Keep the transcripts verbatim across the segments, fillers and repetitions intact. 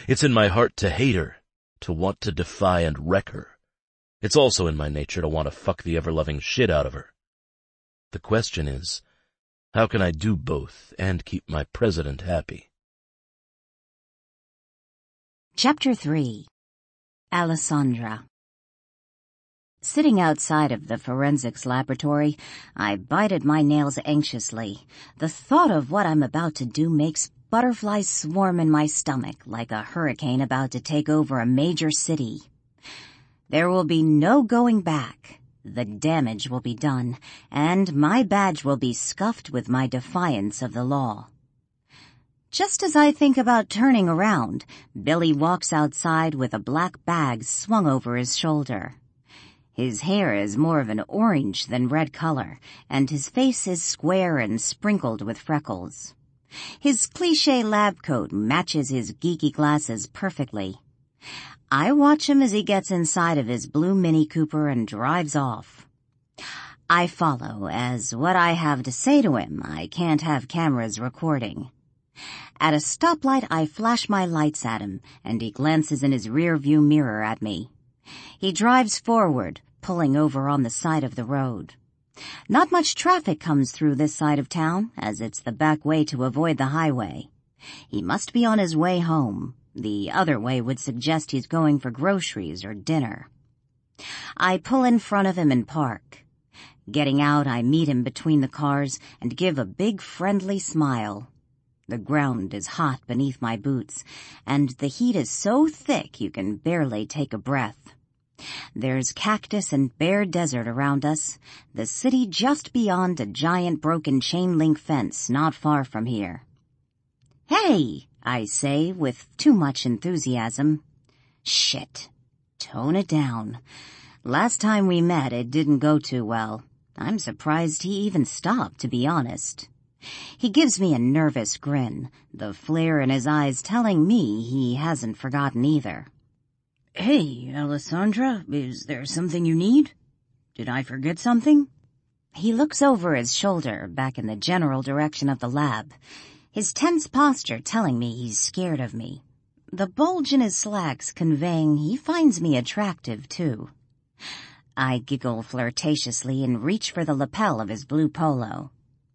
It's in my heart to hate her, to want to defy and wreck her. It's also in my nature to want to fuck the ever-loving shit out of her. The question is, how can I do both and keep my president happy? Chapter three. Alessandra. Sitting outside of the forensics laboratory, I bited my nails anxiously. The thought of what I'm about to do makes butterflies swarm in my stomach like a hurricane about to take over a major city. There will be no going back. The damage will be done, and my badge will be scuffed with my defiance of the law. Just as I think about turning around, Billy walks outside with a black bag swung over his shoulder. His hair is more of an orange than red color, and his face is square and sprinkled with freckles. His cliché lab coat matches his geeky glasses perfectly. I watch him as he gets inside of his blue Mini Cooper and drives off. I follow, as what I have to say to him I can't have cameras recording. At a stoplight, I flash my lights at him, and he glances in his rear-view mirror at me. He drives forward, pulling over on the side of the road. Not much traffic comes through this side of town, as it's the back way to avoid the highway. He must be on his way home. The other way would suggest he's going for groceries or dinner. I pull in front of him and park. Getting out, I meet him between the cars and give a big friendly smile. The ground is hot beneath my boots, and the heat is so thick you can barely take a breath. There's cactus and bare desert around us, the city just beyond a giant broken chain-link fence not far from here. "Hey," I say with too much enthusiasm. Shit. Tone it down. Last time we met, it didn't go too well. I'm surprised he even stopped, to be honest. He gives me a nervous grin, the flare in his eyes telling me he hasn't forgotten either. "Hey, Alessandra, is there something you need? Did I forget something?" He looks over his shoulder, back in the general direction of the lab, his tense posture telling me he's scared of me. The bulge in his slacks conveying he finds me attractive, too. I giggle flirtatiously and reach for the lapel of his blue polo.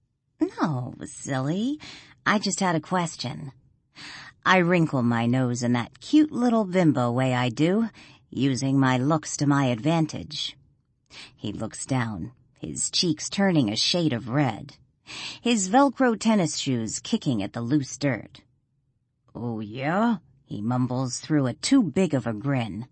"No, silly. I just had a question." I wrinkle my nose in that cute little bimbo way I do, using my looks to my advantage. He looks down, his cheeks turning a shade of red, his Velcro tennis shoes kicking at the loose dirt. "Oh, yeah?" he mumbles through a too big of a grin.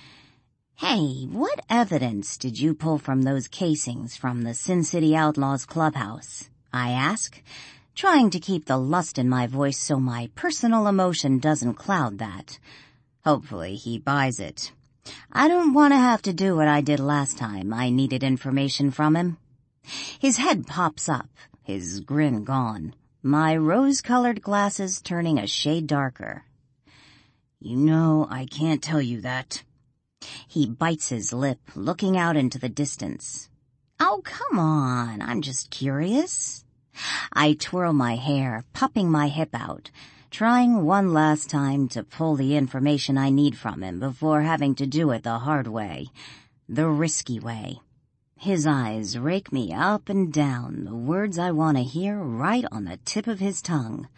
"Hey, what evidence did you pull from those casings from the Sin City Outlaws clubhouse?" I ask, trying to keep the lust in my voice so my personal emotion doesn't cloud that. Hopefully he buys it. I don't want to have to do what I did last time I needed information from him. His head pops up, his grin gone, my rose-colored glasses turning a shade darker. "You know, I can't tell you that." He bites his lip, looking out into the distance. "Oh, come on, I'm just curious." I twirl my hair, popping my hip out, trying one last time to pull the information I need from him before having to do it the hard way, the risky way. His eyes rake me up and down, the words I want to hear right on the tip of his tongue.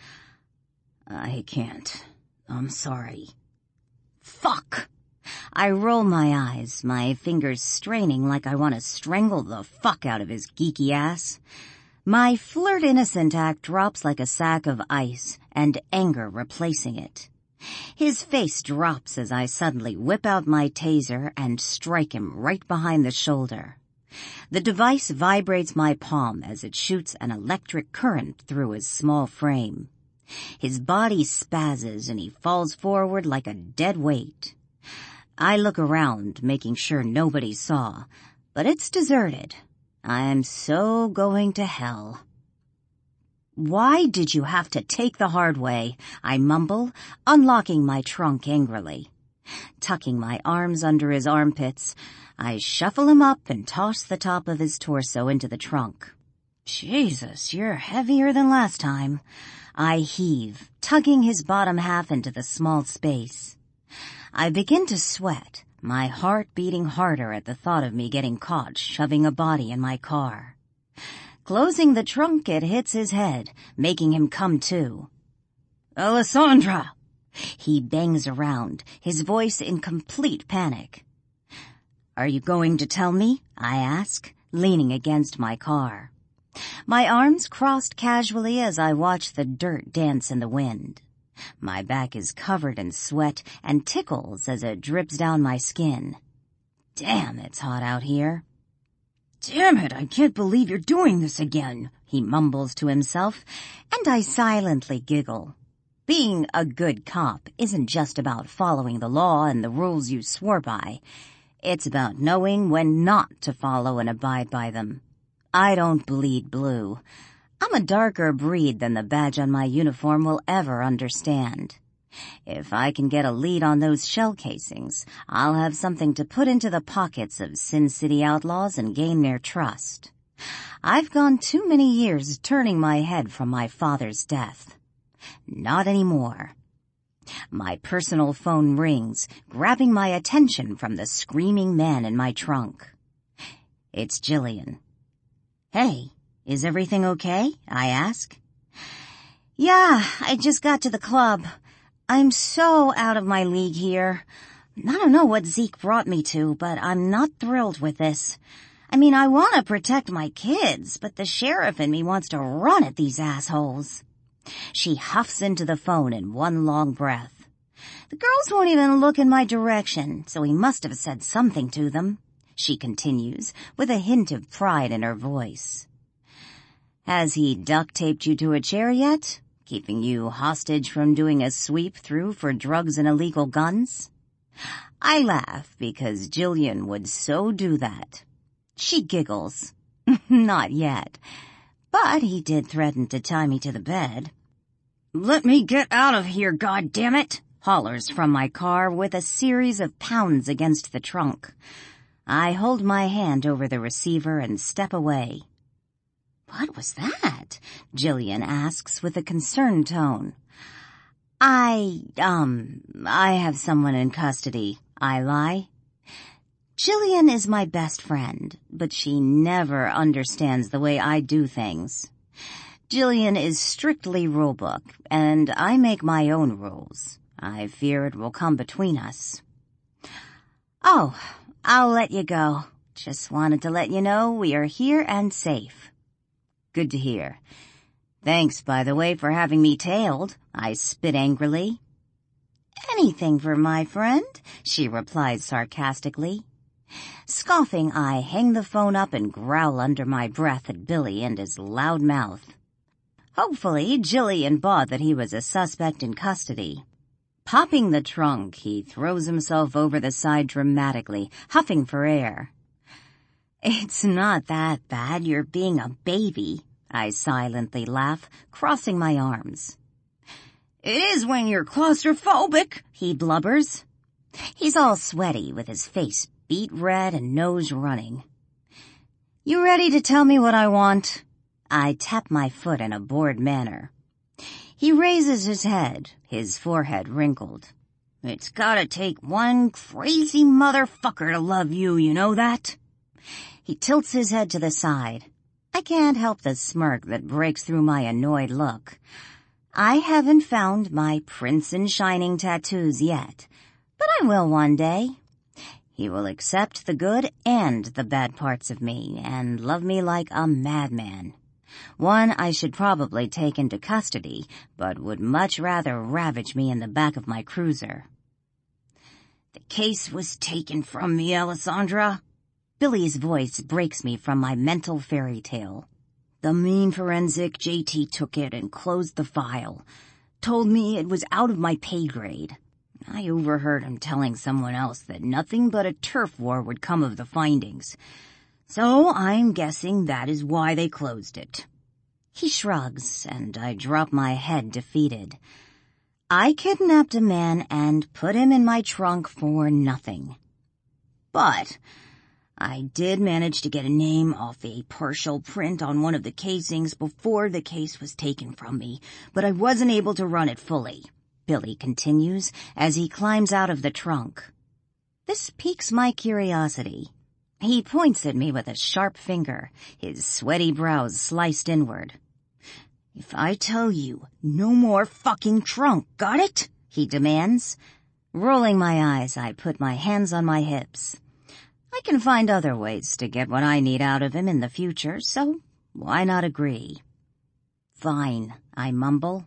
"I can't. I'm sorry." Fuck! I roll my eyes, my fingers straining like I want to strangle the fuck out of his geeky ass. My flirt innocent act drops like a sack of ice, and anger replacing it. His face drops as I suddenly whip out my taser and strike him right behind the shoulder. The device vibrates my palm as it shoots an electric current through his small frame. His body spazzes and he falls forward like a dead weight. I look around, making sure nobody saw, but it's deserted. I'm so going to hell. "Why did you have to take the hard way?" I mumble, unlocking my trunk angrily. Tucking my arms under his armpits, I shuffle him up and toss the top of his torso into the trunk. "Jesus, you're heavier than last time." I heave, tugging his bottom half into the small space. I begin to sweat, my heart beating harder at the thought of me getting caught shoving a body in my car. Closing the trunk, it hits his head, making him come to. "Alessandra!" He bangs around, his voice in complete panic. "Are you going to tell me?" I ask, leaning against my car. My arms crossed casually as I watch the dirt dance in the wind. My back is covered in sweat and tickles as it drips down my skin. Damn, it's hot out here. "Damn it, I can't believe you're doing this again," he mumbles to himself, and I silently giggle. Being a good cop isn't just about following the law and the rules you swore by. It's about knowing when not to follow and abide by them. I don't bleed blue. I'm a darker breed than the badge on my uniform will ever understand. If I can get a lead on those shell casings, I'll have something to put into the pockets of Sin City outlaws and gain their trust. I've gone too many years turning my head from my father's death. Not anymore. My personal phone rings, grabbing my attention from the screaming man in my trunk. It's Jillian. "Hey, is everything okay?" I ask. "Yeah, I just got to the club. I'm so out of my league here. I don't know what Zeke brought me to, but I'm not thrilled with this. I mean, I want to protect my kids, but the sheriff in me wants to run at these assholes." She huffs into the phone in one long breath. "The girls won't even look in my direction, so he must have said something to them," she continues, with a hint of pride in her voice. "Has he duct-taped you to a chair yet? Keeping you hostage from doing a sweep through for drugs and illegal guns?" I laugh because Jillian would so do that. She giggles. "Not yet. But he did threaten to tie me to the bed." "Let me get out of here, goddammit!" hollers from my car with a series of pounds against the trunk. I hold my hand over the receiver and step away. "What was that?" Jillian asks with a concerned tone. I, um, I have someone in custody," I lie. Jillian is my best friend, but she never understands the way I do things. Jillian is strictly rulebook, and I make my own rules. I fear it will come between us. "Oh, I'll let you go. Just wanted to let you know we are here and safe." "Good to hear. Thanks, by the way, for having me tailed," I spit angrily. "Anything for my friend," she replies sarcastically. Scoffing, I hang the phone up and growl under my breath at Billy and his loud mouth. Hopefully, Jillian bought that he was a suspect in custody. Popping the trunk, he throws himself over the side dramatically, huffing for air. "It's not that bad, you're being a baby," I silently laugh, crossing my arms. "It is when you're claustrophobic," he blubbers. He's all sweaty with his face beet red and nose running. "You ready to tell me what I want?" I tap my foot in a bored manner. He raises his head, his forehead wrinkled. "It's gotta take one crazy motherfucker to love you, you know that?" He tilts his head to the side. I can't help the smirk that breaks through my annoyed look. I haven't found my prince in shining tattoos yet, but I will one day. He will accept the good and the bad parts of me and love me like a madman. One I should probably take into custody, but would much rather ravage me in the back of my cruiser. "The case was taken from me, Alessandra." Billy's voice breaks me from my mental fairy tale. "The mean forensic J T took it and closed the file. Told me it was out of my pay grade. I overheard him telling someone else that nothing but a turf war would come of the findings. So I'm guessing that is why they closed it." He shrugs, and I drop my head defeated. I kidnapped a man and put him in my trunk for nothing. But I did manage to get a name off a partial print on one of the casings before the case was taken from me, but I wasn't able to run it fully, Billy continues as he climbs out of the trunk. This piques my curiosity. He points at me with a sharp finger, his sweaty brows sliced inward. If I tell you, no more fucking trunk, got it? He demands. Rolling my eyes, I put my hands on my hips. I can find other ways to get what I need out of him in the future, so why not agree? Fine, I mumble.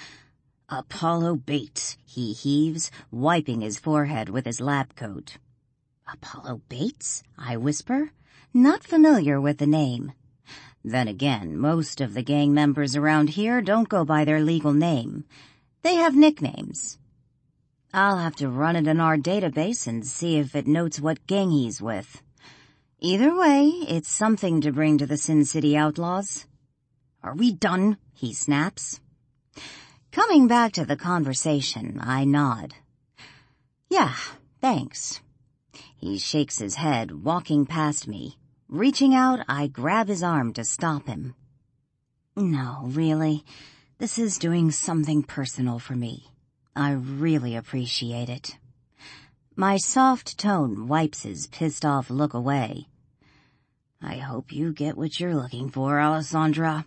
Apollo Bates, he heaves, wiping his forehead with his lab coat. Apollo Bates? I whisper, not familiar with the name. Then again, most of the gang members around here don't go by their legal name. They have nicknames. I'll have to run it in our database and see if it notes what gang he's with. Either way, it's something to bring to the Sin City Outlaws. Are we done? He snaps. Coming back to the conversation, I nod. Yeah, thanks. He shakes his head, walking past me. Reaching out, I grab his arm to stop him. No, really, this is doing something personal for me. I really appreciate it. My soft tone wipes his pissed-off look away. I hope you get what you're looking for, Alessandra.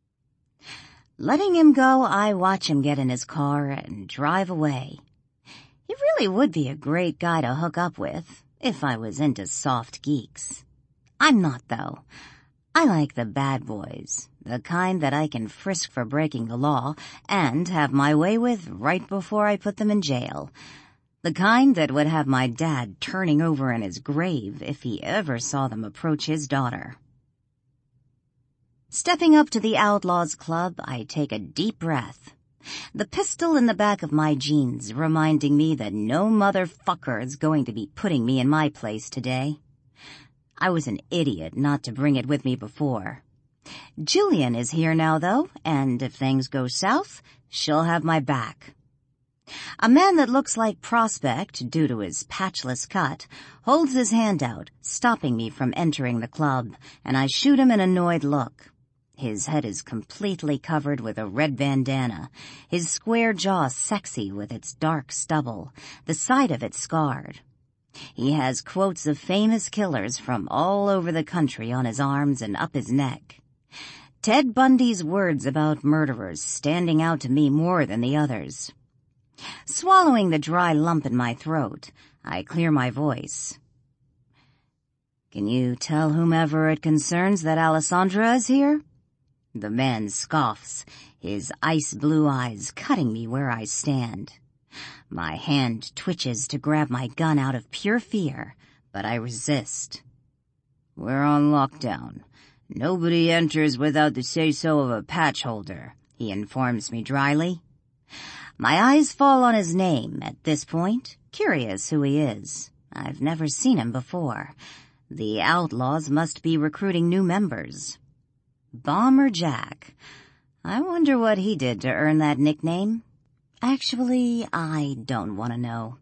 Letting him go, I watch him get in his car and drive away. He really would be a great guy to hook up with, if I was into soft geeks. I'm not, though. I like the bad boys, the kind that I can frisk for breaking the law and have my way with right before I put them in jail. The kind that would have my dad turning over in his grave if he ever saw them approach his daughter. Stepping up to the Outlaws Club, I take a deep breath. The pistol in the back of my jeans reminding me that no motherfucker is going to be putting me in my place today. I was an idiot not to bring it with me before. Jillian is here now, though, and if things go south, she'll have my back. A man that looks like Prospect, due to his patchless cut, holds his hand out, stopping me from entering the club, and I shoot him an annoyed look. His head is completely covered with a red bandana, his square jaw sexy with its dark stubble, the side of it scarred. He has quotes of famous killers from all over the country on his arms and up his neck. Ted Bundy's words about murderers standing out to me more than the others. Swallowing the dry lump in my throat, I clear my voice. Can you tell whomever it concerns that Alessandra is here? The man scoffs, his ice blue eyes cutting me where I stand. My hand twitches to grab my gun out of pure fear, but I resist. We're on lockdown. Nobody enters without the say-so of a patch holder, he informs me dryly. My eyes fall on his name at this point, curious who he is. I've never seen him before. The Outlaws must be recruiting new members. Bomber Jack. I wonder what he did to earn that nickname. Actually, I don't want to know.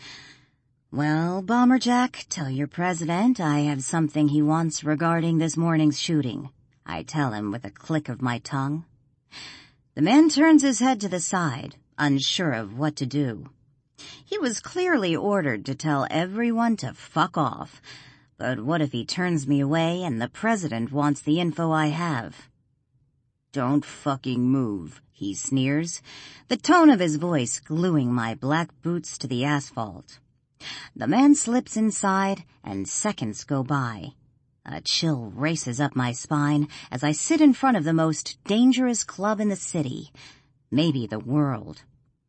Well, Bomber Jack, tell your president I have something he wants regarding this morning's shooting. I tell him with a click of my tongue. The man turns his head to the side, unsure of what to do. He was clearly ordered to tell everyone to fuck off, but what if he turns me away and the president wants the info I have? Don't fucking move, he sneers, the tone of his voice gluing my black boots to the asphalt. The man slips inside, and seconds go by. A chill races up my spine as I sit in front of the most dangerous club in the city, maybe the world.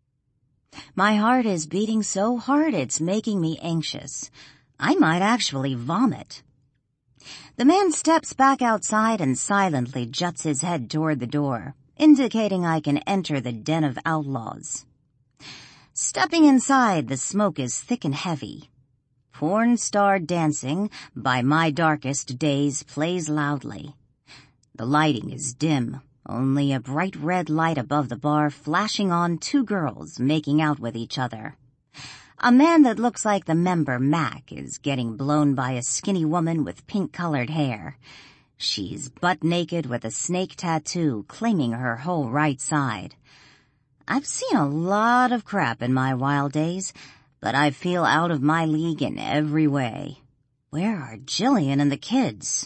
My heart is beating so hard it's making me anxious. I might actually vomit. The man steps back outside and silently juts his head toward the door, indicating I can enter the den of outlaws. Stepping inside, the smoke is thick and heavy. Porn Star Dancing by My Darkest Days plays loudly. The lighting is dim, only a bright red light above the bar flashing on two girls making out with each other. A man that looks like the member Mac is getting blown by a skinny woman with pink-colored hair. She's butt naked with a snake tattoo claiming her whole right side. I've seen a lot of crap in my wild days, but I feel out of my league in every way. Where are Jillian and the kids?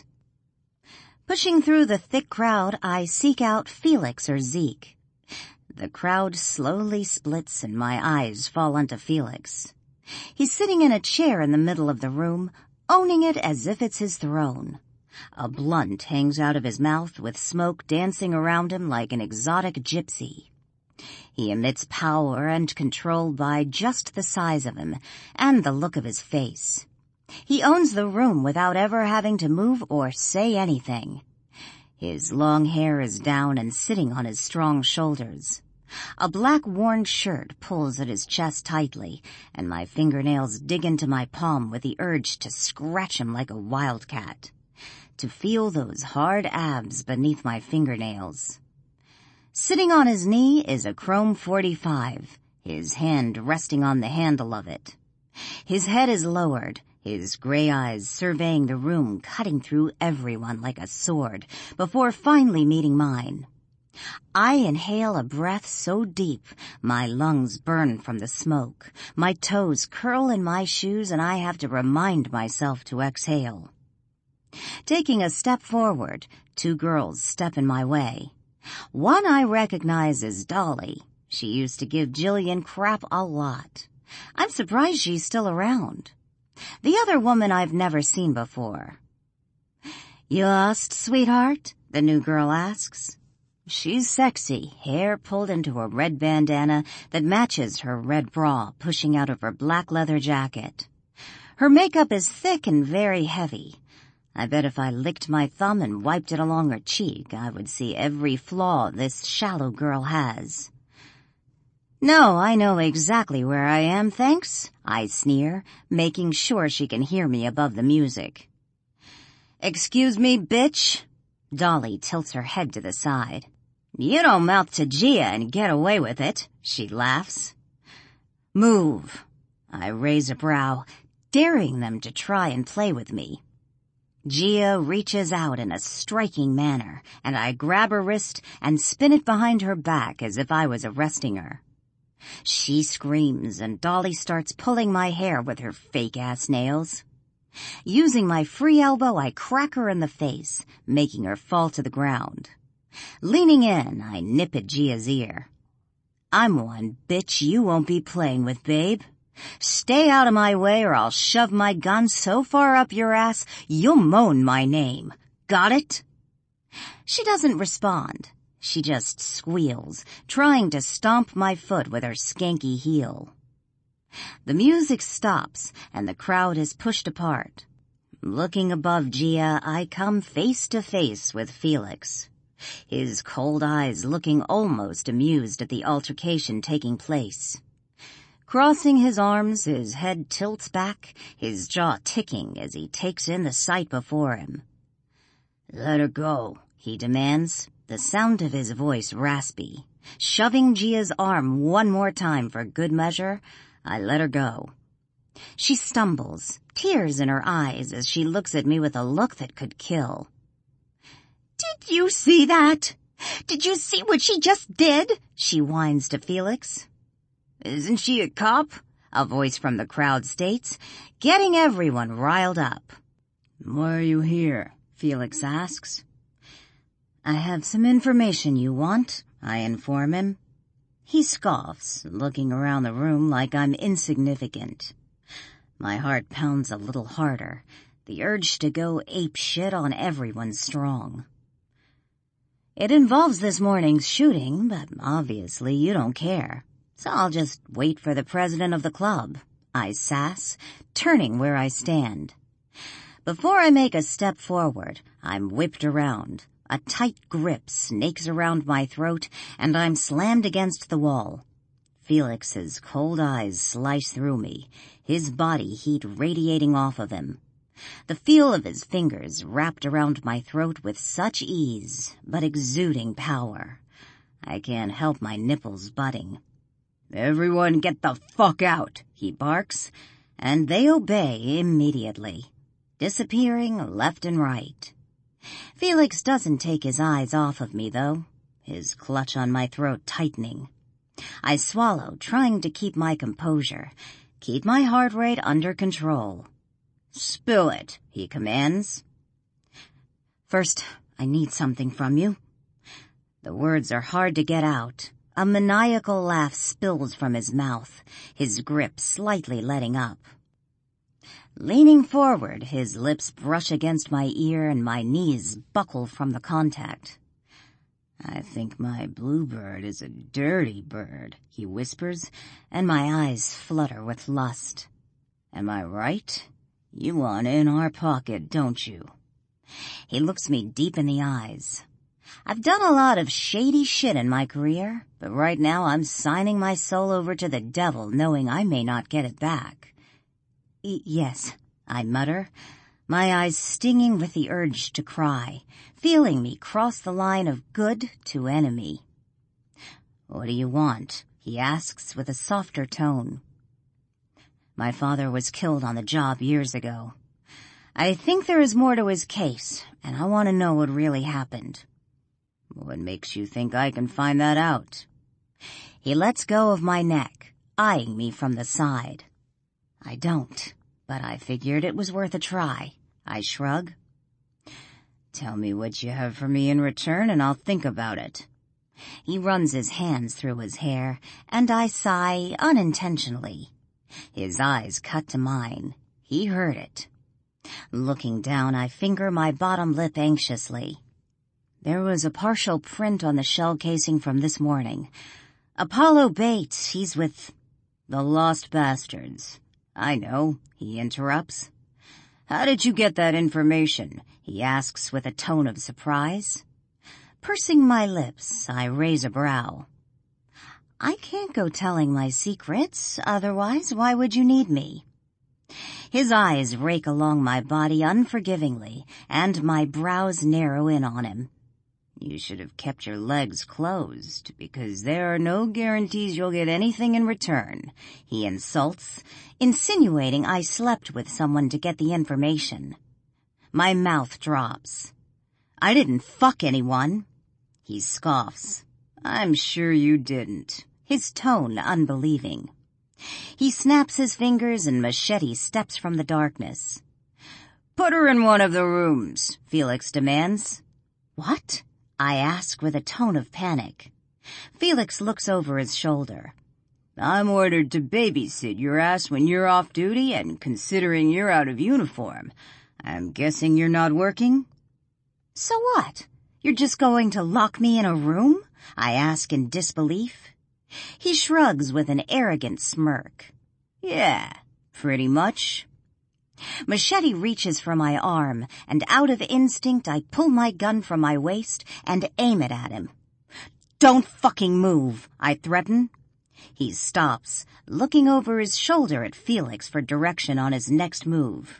Pushing through the thick crowd, I seek out Felix or Zeke. The crowd slowly splits and my eyes fall onto Felix. He's sitting in a chair in the middle of the room, owning it as if it's his throne. A blunt hangs out of his mouth with smoke dancing around him like an exotic gypsy. He emits power and control by just the size of him and the look of his face. He owns the room without ever having to move or say anything. His long hair is down and sitting on his strong shoulders. A black worn shirt pulls at his chest tightly, and my fingernails dig into my palm with the urge to scratch him like a wildcat, to feel those hard abs beneath my fingernails. Sitting on his knee is a chrome forty-five, his hand resting on the handle of it. His head is lowered, his gray eyes surveying the room, cutting through everyone like a sword, before finally meeting mine. I inhale a breath so deep, my lungs burn from the smoke. My toes curl in my shoes and I have to remind myself to exhale. Taking a step forward, two girls step in my way. One I recognize as Dolly. She used to give Jillian crap a lot. I'm surprised she's still around. The other woman I've never seen before. "You lost, sweetheart?" the new girl asks. She's sexy, hair pulled into a red bandana that matches her red bra pushing out of her black leather jacket. Her makeup is thick and very heavy. I bet if I licked my thumb and wiped it along her cheek, I would see every flaw this shallow girl has. "No, I know exactly where I am, thanks," I sneer, making sure she can hear me above the music. "Excuse me, bitch." Dolly tilts her head to the side. "You don't mouth to Gia and get away with it," she laughs. "Move." I raise a brow, daring them to try and play with me. Gia reaches out in a striking manner, and I grab her wrist and spin it behind her back as if I was arresting her. She screams, and Dolly starts pulling my hair with her fake-ass nails. Using my free elbow, I crack her in the face, making her fall to the ground. Leaning in, I nip at Gia's ear. "I'm one bitch you won't be playing with, babe. Stay out of my way or I'll shove my gun so far up your ass you'll moan my name. Got it?" She doesn't respond. She just squeals, trying to stomp my foot with her skanky heel. The music stops, and the crowd is pushed apart. Looking above Gia, I come face to face with Felix. His cold eyes looking almost amused at the altercation taking place. Crossing his arms, his head tilts back, his jaw ticking as he takes in the sight before him. "Let her go," he demands, the sound of his voice raspy. Shoving Gia's arm one more time for good measure, I let her go. She stumbles, tears in her eyes as she looks at me with a look that could kill. "Did you see that? Did you see what she just did?" she whines to Felix. "Isn't she a cop?" a voice from the crowd states, getting everyone riled up. "Why are you here?" Felix asks. "I have some information you want," I inform him. He scoffs, looking around the room like I'm insignificant. My heart pounds a little harder, the urge to go ape shit on everyone strong. "It involves this morning's shooting, but obviously you don't care. So I'll just wait for the president of the club," I sass, turning where I stand. Before I make a step forward, I'm whipped around. A tight grip snakes around my throat, and I'm slammed against the wall. Felix's cold eyes slice through me, his body heat radiating off of him. The feel of his fingers wrapped around my throat with such ease, but exuding power. I can't help my nipples budding. "Everyone get the fuck out," he he barks, and they obey immediately, disappearing left and right. Felix doesn't take his eyes off of me, though, his clutch on my throat tightening. I swallow, trying to keep my composure, keep my heart rate under control. "Spill it," he commands. "First, I need something from you." The words are hard to get out. A maniacal laugh spills from his mouth, his grip slightly letting up. Leaning forward, his lips brush against my ear and my knees buckle from the contact. "I think my bluebird is a dirty bird," he whispers, and my eyes flutter with lust. "Am I right? You want in our pocket, don't you?" He looks me deep in the eyes. I've done a lot of shady shit in my career, but right now I'm signing my soul over to the devil knowing I may not get it back. Y- yes, I mutter, my eyes stinging with the urge to cry, feeling me cross the line of good to enemy. "What do you want?" he asks with a softer tone. "My father was killed on the job years ago. I think there is more to his case, and I want to know what really happened." "What makes you think I can find that out?" He lets go of my neck, eyeing me from the side. I don't, but I figured it was worth a try. I shrug. "Tell me what you have for me in return and I'll think about it." He runs his hands through his hair, and I sigh unintentionally. His eyes cut to mine. He heard it. Looking down, I finger my bottom lip anxiously. There was a partial print on the shell casing from this morning. "Apollo Bates, he's with the Lost Bastards." "I know," he interrupts. "How did you get that information?" he asks with a tone of surprise. Pursing my lips, I raise a brow. "I can't go telling my secrets, otherwise why would you need me?" His eyes rake along my body unforgivingly, and my brows narrow in on him. "You should have kept your legs closed, because there are no guarantees you'll get anything in return," he insults, insinuating I slept with someone to get the information. My mouth drops. "I didn't fuck anyone." He scoffs. "I'm sure you didn't," his tone unbelieving. He snaps his fingers and Machete steps from the darkness. "Put her in one of the rooms," Felix demands. "What?" I ask with a tone of panic. Felix looks over his shoulder. "I'm ordered to babysit your ass when you're off duty, and considering you're out of uniform, I'm guessing you're not working?" "So what? You're just going to lock me in a room?" I ask in disbelief. He shrugs with an arrogant smirk. "Yeah, pretty much." Machete reaches for my arm, and out of instinct I pull my gun from my waist and aim it at him. "Don't fucking move," I threaten. He stops, looking over his shoulder at Felix for direction on his next move.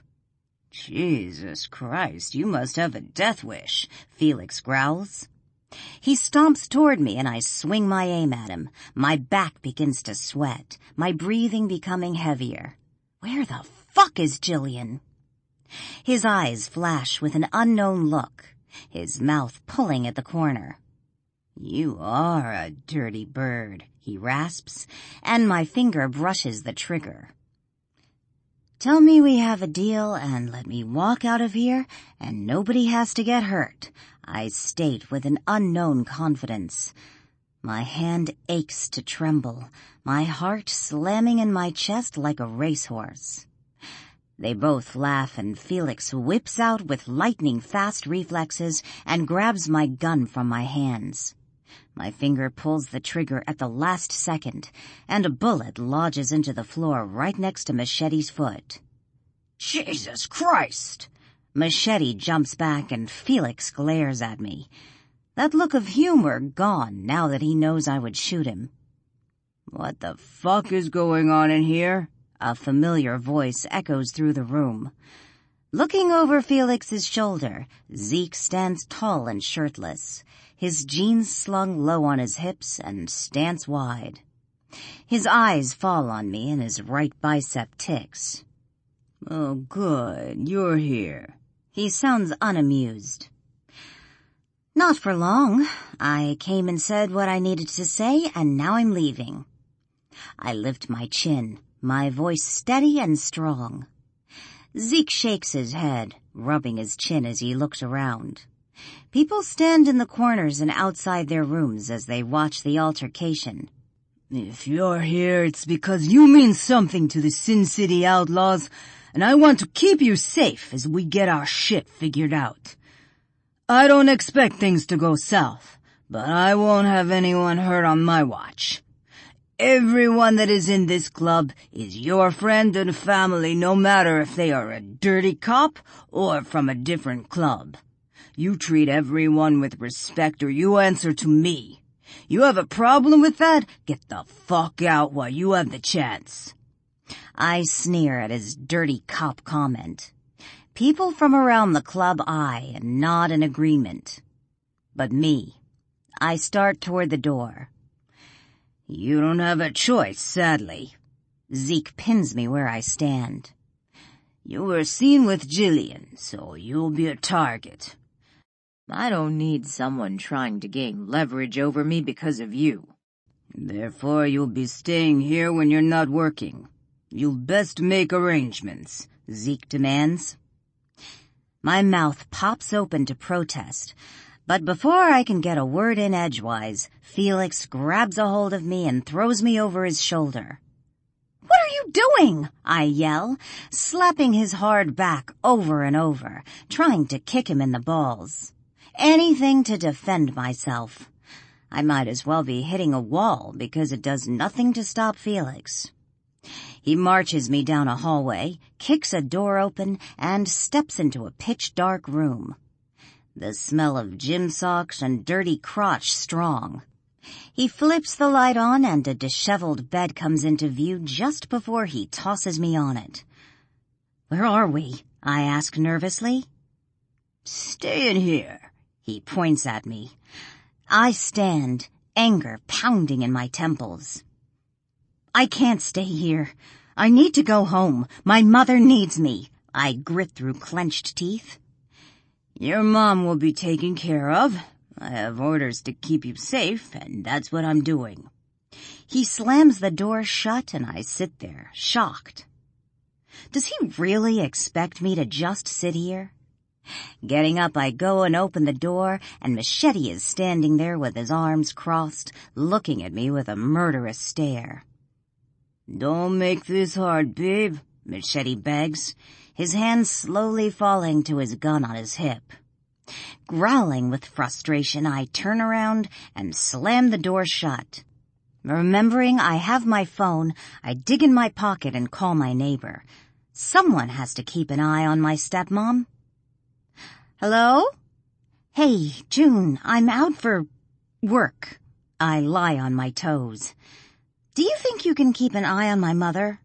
"Jesus Christ, you must have a death wish," Felix growls. He stomps toward me and I swing my aim at him. My back begins to sweat, my breathing becoming heavier. Where the fuck is Jillian? His eyes flash with an unknown look, his mouth pulling at the corner. "You are a dirty bird," he rasps, and my finger brushes the trigger. "Tell me we have a deal and let me walk out of here and nobody has to get hurt," I state with an unknown confidence. My hand aches to tremble, my heart slamming in my chest like a racehorse. They both laugh and Felix whips out with lightning-fast reflexes and grabs my gun from my hands. My finger pulls the trigger at the last second, and a bullet lodges into the floor right next to Machete's foot. "Jesus Christ!" Machete jumps back and Felix glares at me. That look of humor gone now that he knows I would shoot him. "What the fuck is going on in here?" A familiar voice echoes through the room. Looking over Felix's shoulder, Zeke stands tall and shirtless, his jeans slung low on his hips and stance wide. His eyes fall on me and his right bicep ticks. "Oh, good, you're here." He sounds unamused. "Not for long. I came and said what I needed to say, and now I'm leaving." I lift my chin, my voice steady and strong. Zeke shakes his head, rubbing his chin as he looks around. People stand in the corners and outside their rooms as they watch the altercation. "If you're here, it's because you mean something to the Sin City Outlaws, and I want to keep you safe as we get our shit figured out. I don't expect things to go south, but I won't have anyone hurt on my watch. Everyone that is in this club is your friend and family, no matter if they are a dirty cop or from a different club. You treat everyone with respect or you answer to me. You have a problem with that? Get the fuck out while you have the chance." I sneer at his dirty cop comment. People from around the club eye and nod in agreement. But me, I start toward the door. "You don't have a choice, sadly." Zeke pins me where I stand. "You were seen with Jillian, so you'll be a target. I don't need someone trying to gain leverage over me because of you. Therefore, you'll be staying here when you're not working. You'll best make arrangements," Zeke demands. My mouth pops open to protest, but before I can get a word in edgewise, Felix grabs a hold of me and throws me over his shoulder. "What are you doing?" I yell, slapping his hard back over and over, trying to kick him in the balls. Anything to defend myself. I might as well be hitting a wall because it does nothing to stop Felix. He marches me down a hallway, kicks a door open, and steps into a pitch-dark room. The smell of gym socks and dirty crotch strong. He flips the light on and a disheveled bed comes into view just before he tosses me on it. "Where are we?" I ask nervously. "Stay in here." He points at me. I stand, anger pounding in my temples. "I can't stay here. I need to go home. My mother needs me." I grit through clenched teeth. "Your mom will be taken care of. I have orders to keep you safe, and that's what I'm doing." He slams the door shut and I sit there, shocked. Does he really expect me to just sit here? Getting up, I go and open the door, and Machete is standing there with his arms crossed, looking at me with a murderous stare. "Don't make this hard, babe," Machete begs, his hand slowly falling to his gun on his hip. Growling with frustration, I turn around and slam the door shut. Remembering I have my phone, I dig in my pocket and call my neighbor. Someone has to keep an eye on my stepmom. "Hello? Hey, June, I'm out for work." I lie on my toes. "Do you think you can keep an eye on my mother?"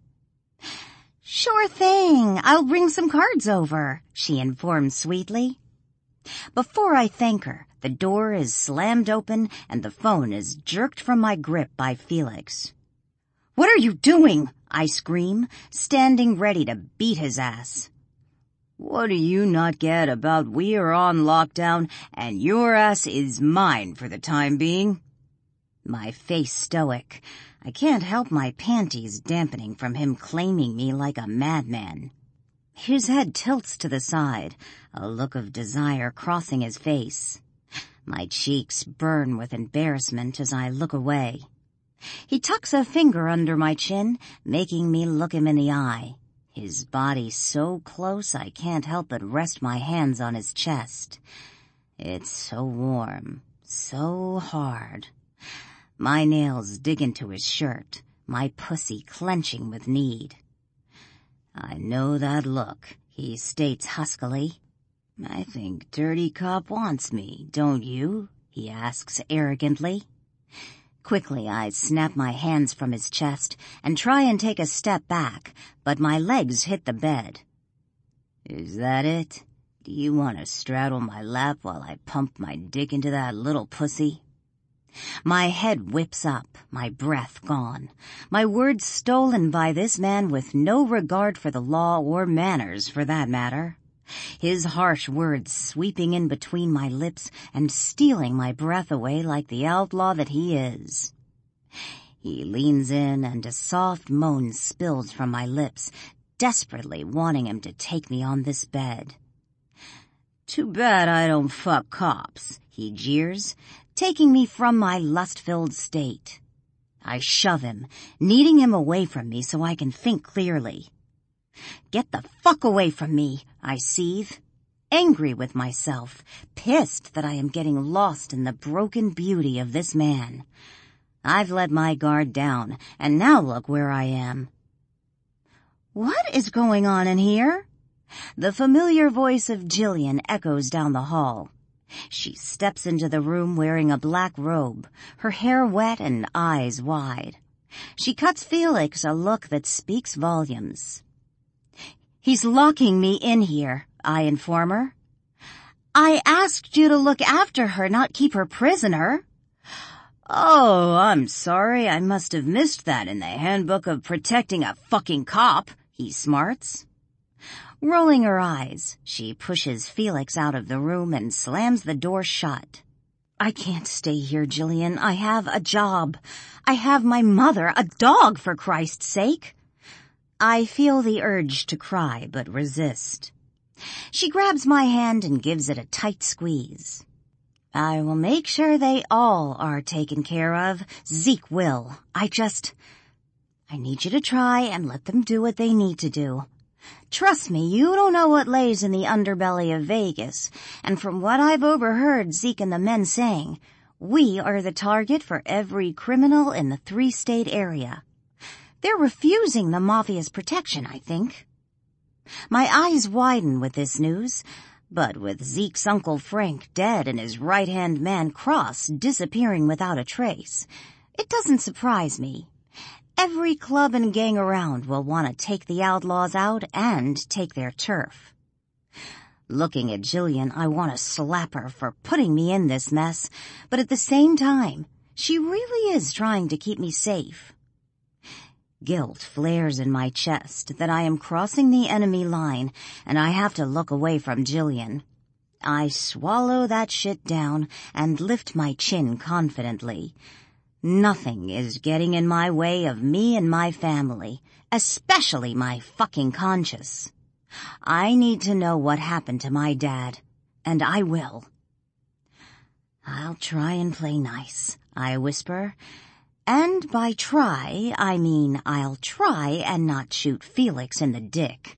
"Sure thing. I'll bring some cards over," she informs sweetly. Before I thank her, the door is slammed open and the phone is jerked from my grip by Felix. "What are you doing?" I scream, standing ready to beat his ass. "What do you not get about we are on lockdown and your ass is mine for the time being?" My face stoic. I can't help my panties dampening from him claiming me like a madman. His head tilts to the side, a look of desire crossing his face. My cheeks burn with embarrassment as I look away. He tucks a finger under my chin, making me look him in the eye. His body so close I can't help but rest my hands on his chest. It's so warm, so hard. My nails dig into his shirt, my pussy clenching with need. "I know that look," he states huskily. "I think Dirty Cop wants me, don't you?" he asks arrogantly. Quickly, I snap my hands from his chest and try and take a step back, but my legs hit the bed. "Is that it? Do you want to straddle my lap while I pump my dick into that little pussy?" My head whips up, my breath gone, my words stolen by this man with no regard for the law or manners, for that matter. His harsh words sweeping in between my lips and stealing my breath away like the outlaw that he is. He leans in and a soft moan spills from my lips, desperately wanting him to take me on this bed. Too bad I don't fuck cops, he jeers, taking me from my lust-filled state. I shove him, needing him away from me so I can think clearly. Get the fuck away from me, I seethe, angry with myself, pissed that I am getting lost in the broken beauty of this man. I've let my guard down, and now look where I am. What is going on in here? The familiar voice of Jillian echoes down the hall. She steps into the room wearing a black robe, her hair wet and eyes wide. She cuts Felix a look that speaks volumes. He's locking me in here, I inform her. I asked you to look after her, not keep her prisoner. Oh, I'm sorry, I must have missed that in the handbook of protecting a fucking cop, he smarts. Rolling her eyes, she pushes Felix out of the room and slams the door shut. I can't stay here, Jillian. I have a job. I have my mother, a dog, for Christ's sake. I feel the urge to cry, but resist. She grabs my hand and gives it a tight squeeze. I will make sure they all are taken care of. Zeke will. I just... I need you to try and let them do what they need to do. Trust me, you don't know what lays in the underbelly of Vegas, and from what I've overheard Zeke and the men saying, we are the target for every criminal in the three-state area. They're refusing the Mafia's protection, I think. My eyes widen with this news, but with Zeke's Uncle Frank dead and his right-hand man Cross disappearing without a trace, it doesn't surprise me. Every club and gang around will want to take the outlaws out and take their turf. Looking at Jillian, I want to slap her for putting me in this mess, but at the same time, she really is trying to keep me safe. Guilt flares in my chest that I am crossing the enemy line and I have to look away from Jillian. I swallow that shit down and lift my chin confidently. Nothing is getting in my way of me and my family, especially my fucking conscience. I need to know what happened to my dad, and I will. I'll try and play nice, I whisper. And by try, I mean I'll try and not shoot Felix in the dick.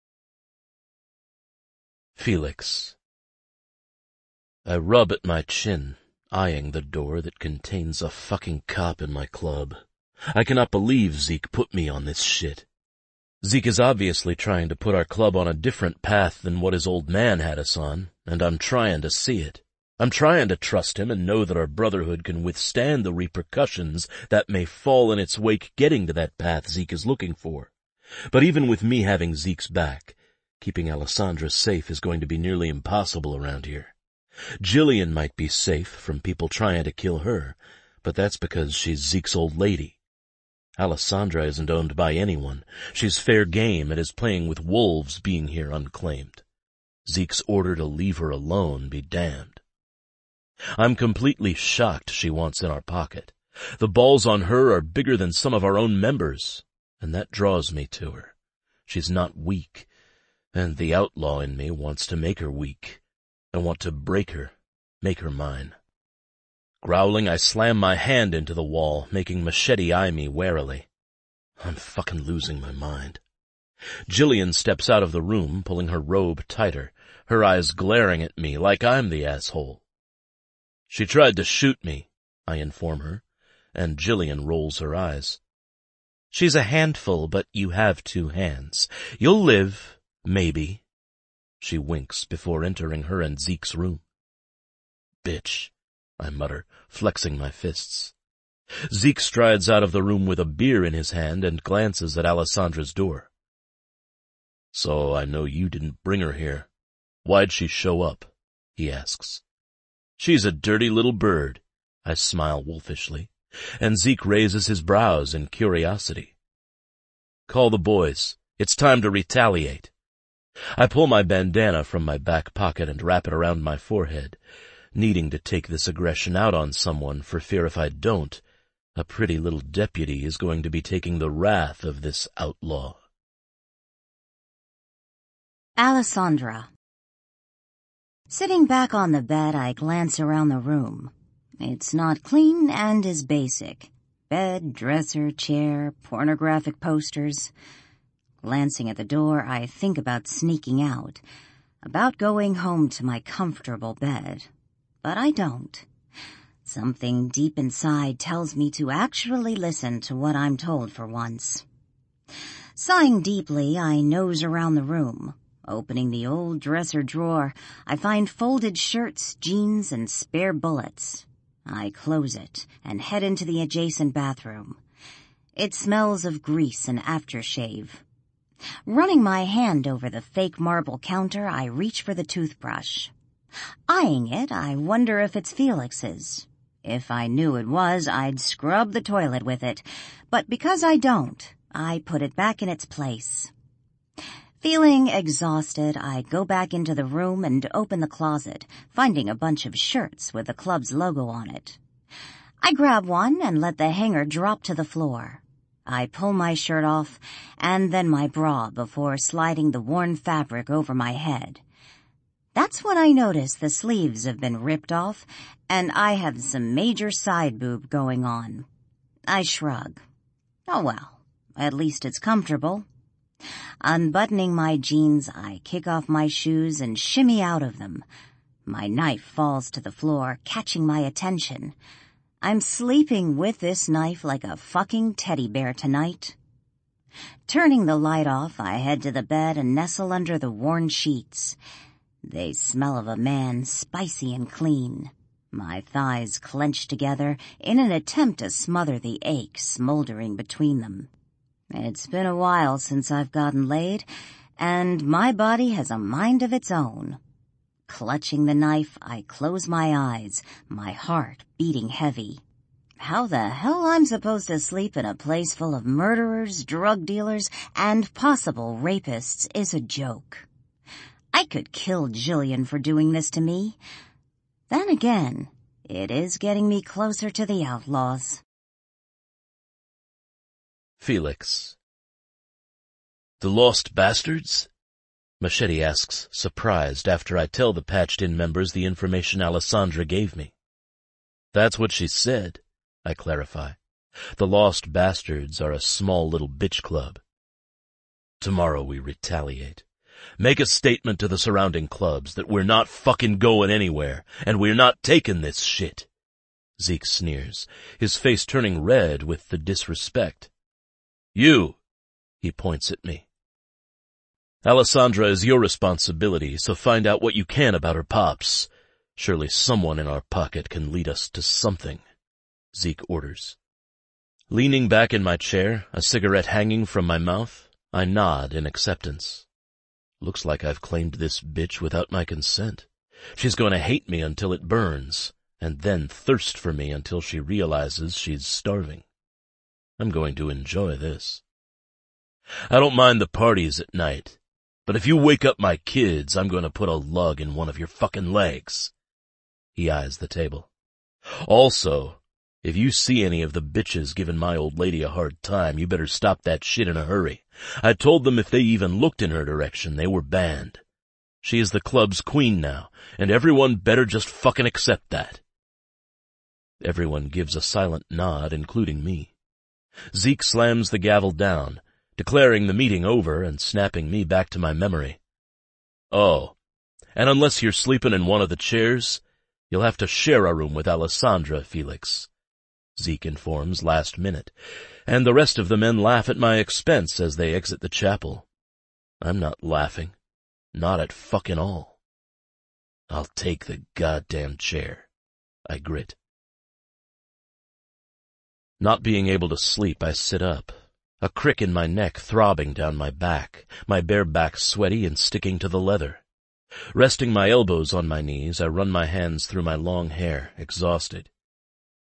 Felix. I rub at my chin, eyeing the door that contains a fucking cop in my club. I cannot believe Zeke put me on this shit. Zeke is obviously trying to put our club on a different path than what his old man had us on, and I'm trying to see it. I'm trying to trust him and know that our brotherhood can withstand the repercussions that may fall in its wake getting to that path Zeke is looking for. But even with me having Zeke's back, keeping Alessandra safe is going to be nearly impossible around here. Jillian might be safe from people trying to kill her, but that's because she's Zeke's old lady. Alessandra isn't owned by anyone. She's fair game and is playing with wolves being here unclaimed. Zeke's order to leave her alone be damned. I'm completely shocked she wants in our pocket. The balls on her are bigger than some of our own members, and that draws me to her. She's not weak, and the outlaw in me wants to make her weak. I want to break her, make her mine. Growling, I slam my hand into the wall, making Machete eye me warily. I'm fucking losing my mind. Jillian steps out of the room, pulling her robe tighter, her eyes glaring at me like I'm the asshole. She tried to shoot me, I inform her, and Jillian rolls her eyes. She's a handful, but you have two hands. You'll live, maybe. She winks before entering her and Zeke's room. Bitch, I mutter, flexing my fists. Zeke strides out of the room with a beer in his hand and glances at Alessandra's door. So I know you didn't bring her here. Why'd she show up? He asks. She's a dirty little bird. I smile wolfishly, and Zeke raises his brows in curiosity. Call the boys. It's time to retaliate. I pull my bandana from my back pocket and wrap it around my forehead, needing to take this aggression out on someone for fear if I don't, a pretty little deputy is going to be taking the wrath of this outlaw. Alessandra. Sitting back on the bed, I glance around the room. It's not clean and is basic. Bed, dresser, chair, pornographic posters. Glancing at the door, I think about sneaking out, about going home to my comfortable bed. But I don't. Something deep inside tells me to actually listen to what I'm told for once. Sighing deeply, I nose around the room. Opening the old dresser drawer, I find folded shirts, jeans, and spare bullets. I close it and head into the adjacent bathroom. It smells of grease and aftershave. Running my hand over the fake marble counter, I reach for the toothbrush. Eyeing it, I wonder if it's Felix's. If I knew it was, I'd scrub the toilet with it. But because I don't, I put it back in its place. Feeling exhausted, I go back into the room and open the closet, finding a bunch of shirts with the club's logo on it. I grab one and let the hanger drop to the floor. I pull my shirt off and then my bra before sliding the worn fabric over my head. That's when I notice the sleeves have been ripped off and I have some major side boob going on. I shrug. Oh well, at least it's comfortable. Unbuttoning my jeans, I kick off my shoes and shimmy out of them. My knife falls to the floor, catching my attention. I'm sleeping with this knife like a fucking teddy bear tonight. Turning the light off, I head to the bed and nestle under the worn sheets. They smell of a man, spicy and clean. My thighs clench together in an attempt to smother the ache smoldering between them. It's been a while since I've gotten laid, and my body has a mind of its own. Clutching the knife, I close my eyes, my heart beating heavy. How the hell I'm supposed to sleep in a place full of murderers, drug dealers, and possible rapists is a joke. I could kill Jillian for doing this to me. Then again, it is getting me closer to the outlaws. Felix. The Lost Bastards? Machete asks, surprised, after I tell the patched-in members the information Alessandra gave me. That's what she said, I clarify. The Lost Bastards are a small little bitch club. Tomorrow we retaliate. Make a statement to the surrounding clubs that we're not fucking going anywhere, and we're not taking this shit. Zeke sneers, his face turning red with the disrespect. You, he points at me. Alessandra is your responsibility, so find out what you can about her pops. Surely someone in our pocket can lead us to something, Zeke orders. Leaning back in my chair, a cigarette hanging from my mouth, I nod in acceptance. Looks like I've claimed this bitch without my consent. She's going to hate me until it burns, and then thirst for me until she realizes she's starving. I'm going to enjoy this. I don't mind the parties at night, but if you wake up my kids, I'm going to put a lug in one of your fucking legs. He eyes the table. Also, if you see any of the bitches giving my old lady a hard time, you better stop that shit in a hurry. I told them if they even looked in her direction, they were banned. She is the club's queen now, and everyone better just fucking accept that. Everyone gives a silent nod, including me. Zeke slams the gavel down, declaring the meeting over and snapping me back to my memory. Oh, and unless you're sleeping in one of the chairs, you'll have to share a room with Alessandra, Felix, Zeke informs last minute, and the rest of the men laugh at my expense as they exit the chapel. I'm not laughing. Not at fucking all. I'll take the goddamn chair, I grit. Not being able to sleep, I sit up, a crick in my neck throbbing down my back, my bare back sweaty and sticking to the leather. Resting my elbows on my knees, I run my hands through my long hair, exhausted.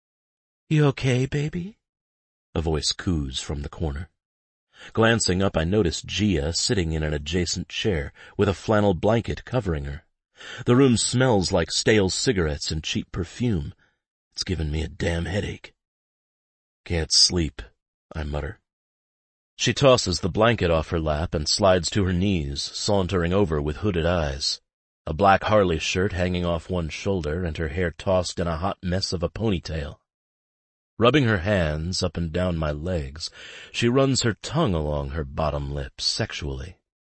You okay, baby? A voice coos from the corner. Glancing up, I notice Gia sitting in an adjacent chair with a flannel blanket covering her. The room smells like stale cigarettes and cheap perfume. It's given me a damn headache. Can't sleep, I mutter. She tosses the blanket off her lap and slides to her knees, sauntering over with hooded eyes. A black Harley shirt hanging off one shoulder and her hair tossed in a hot mess of a ponytail. Rubbing her hands up and down my legs, she runs her tongue along her bottom lip sexually.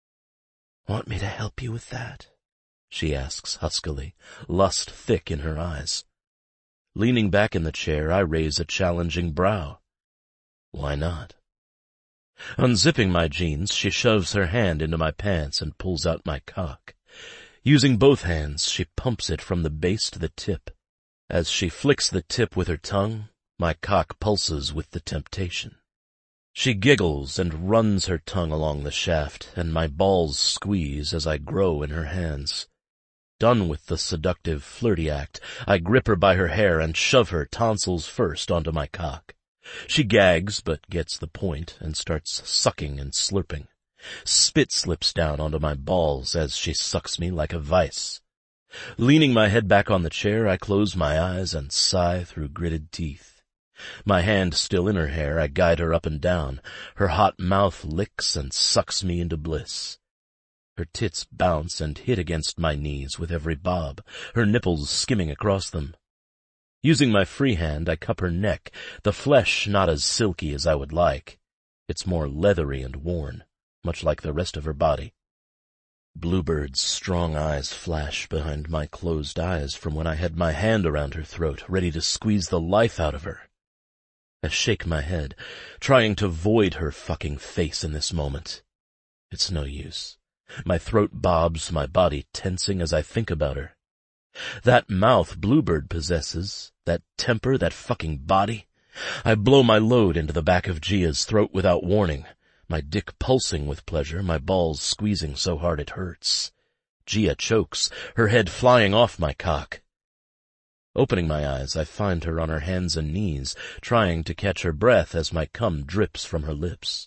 Want me to help you with that? She asks huskily, lust thick in her eyes. Leaning back in the chair, I raise a challenging brow. Why not? Unzipping my jeans, she shoves her hand into my pants and pulls out my cock. Using both hands, she pumps it from the base to the tip. As she flicks the tip with her tongue, my cock pulses with the temptation. She giggles and runs her tongue along the shaft, and my balls squeeze as I grow in her hands. Done with the seductive, flirty act, I grip her by her hair and shove her, tonsils first, onto my cock. She gags, but gets the point, and starts sucking and slurping. Spit slips down onto my balls as she sucks me like a vice. Leaning my head back on the chair, I close my eyes and sigh through gritted teeth. My hand still in her hair, I guide her up and down. Her hot mouth licks and sucks me into bliss. Her tits bounce and hit against my knees with every bob, her nipples skimming across them. Using my free hand, I cup her neck, the flesh not as silky as I would like. It's more leathery and worn, much like the rest of her body. Bluebird's strong eyes flash behind my closed eyes from when I had my hand around her throat, ready to squeeze the life out of her. I shake my head, trying to void her fucking face in this moment. It's no use. My throat bobs, my body tensing as I think about her. That mouth Bluebird possesses, that temper, that fucking body. I blow my load into the back of Gia's throat without warning, my dick pulsing with pleasure, my balls squeezing so hard it hurts. Gia chokes, her head flying off my cock. Opening my eyes, I find her on her hands and knees, trying to catch her breath as my cum drips from her lips.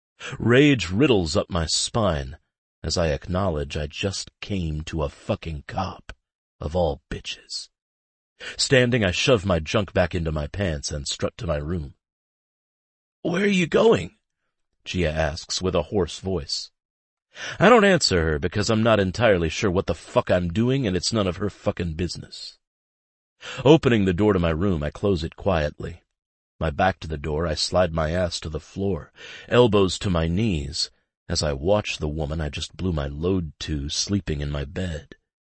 Rage riddles up my spine as I acknowledge I just came to a fucking cop, of all bitches. Standing, I shove my junk back into my pants and strut to my room. Where are you going? Gia asks with a hoarse voice. I don't answer her because I'm not entirely sure what the fuck I'm doing and it's none of her fucking business. Opening the door to my room, I close it quietly. My back to the door, I slide my ass to the floor, elbows to my knees, as I watch the woman I just blew my load to sleeping in my bed.